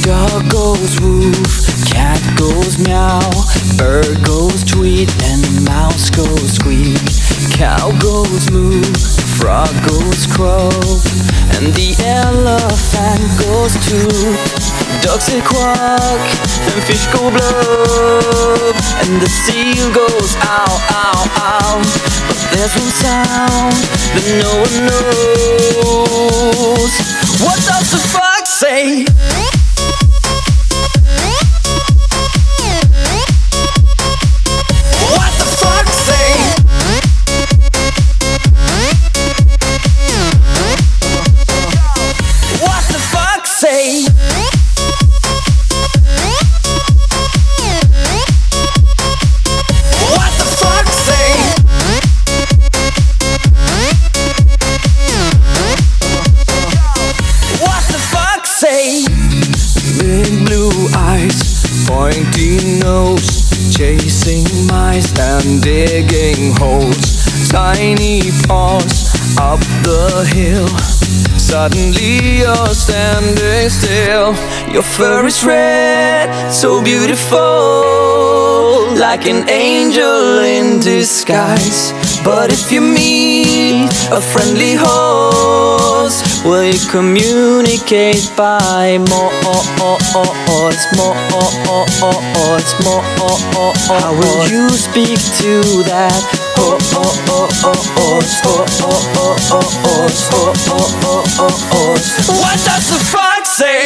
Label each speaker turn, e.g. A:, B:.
A: Dog goes woof, cat goes meow, bird goes tweet, and mouse goes squeak. Cow goes moo, frog goes croak, and the elephant goes toot. Ducks say quack, and fish go blub, and the seal goes ow, ow, ow. But there's one sound that no one knows. What does the fox say? What the fox say? What the fox say? What the fox say? What the fox say? Big blue eyes, pointy nose, chasing mice and digging holes. Tiny paws up the hill. Suddenly you're standing still. Your fur is red, so beautiful, like an angel in disguise. But if you meet a friendly horse, will you communicate by more? How will you speak to that horse? What does the fox say?